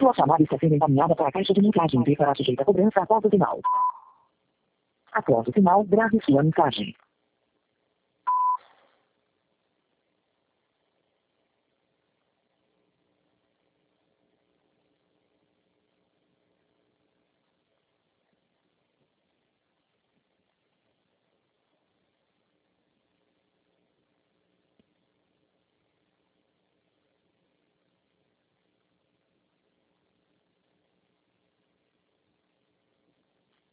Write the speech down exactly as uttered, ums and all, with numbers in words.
Sua chamada está sendo encaminhada para a caixa de mensagens e será sujeita a cobrança após o sinal. Após o sinal, grave sua mensagem.